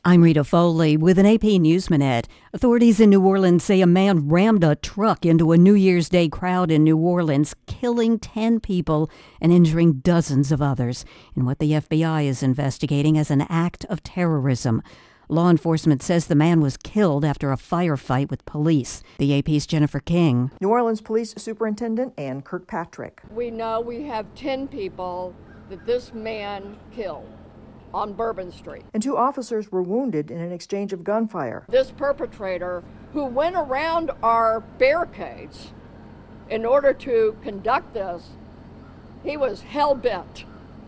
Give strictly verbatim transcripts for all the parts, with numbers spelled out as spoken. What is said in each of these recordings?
I'm Rita Foley with an A P News Minute. Authorities in New Orleans say a man rammed a truck into a New Year's Day crowd in New Orleans, killing ten people and injuring dozens of others in what the F B I is investigating as an act of terrorism. Law enforcement says the man was killed after a firefight with police. The A P's Jennifer King. New Orleans Police Superintendent Ann Kirkpatrick. We know we have ten people that this man killed on Bourbon Street. And two officers were wounded in an exchange of gunfire. This perpetrator, who went around our barricades in order to conduct this, he was hell-bent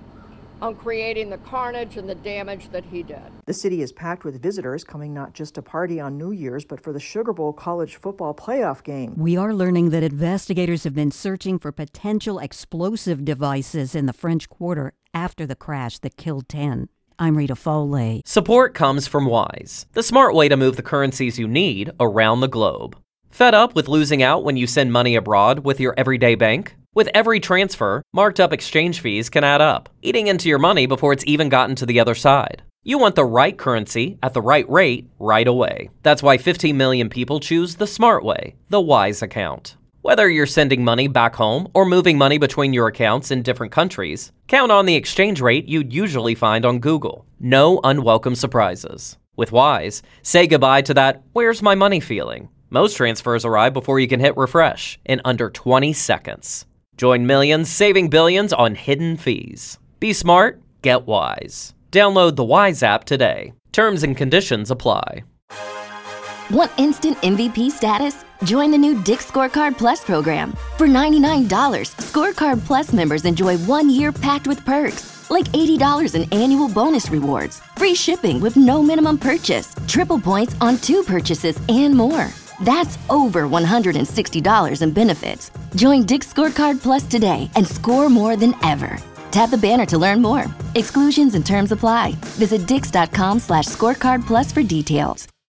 on creating the carnage and the damage that he did. The city is packed with visitors coming not just to party on New Year's, but for the Sugar Bowl college football playoff game. We are learning that investigators have been searching for potential explosive devices in the French Quarter after the crash that killed ten. I'm Rita Foley. Support comes from Wise, the smart way to move the currencies you need around the globe. Fed up with losing out when you send money abroad with your everyday bank? With every transfer, marked up exchange fees can add up, eating into your money before it's even gotten to the other side. You want the right currency at the right rate right away. That's why fifteen million people choose the smart way, the Wise account. Whether you're sending money back home or moving money between your accounts in different countries, count on the exchange rate you'd usually find on Google. No unwelcome surprises. With Wise, say goodbye to that "where's my money" feeling. Most transfers arrive before you can hit refresh in under twenty seconds. Join millions saving billions on hidden fees. Be smart, get Wise. Download the Wise app today. Terms and conditions apply. Want instant M V P status? Join the new Dick's Scorecard Plus program. For ninety-nine dollars, Scorecard Plus members enjoy one year packed with perks, like eighty dollars in annual bonus rewards, free shipping with no minimum purchase, triple points on two purchases, and more. That's over one hundred sixty dollars in benefits. Join Dick's Scorecard Plus today and score more than ever. Tap the banner to learn more. Exclusions and terms apply. Visit dix.com slash scorecard plus for details.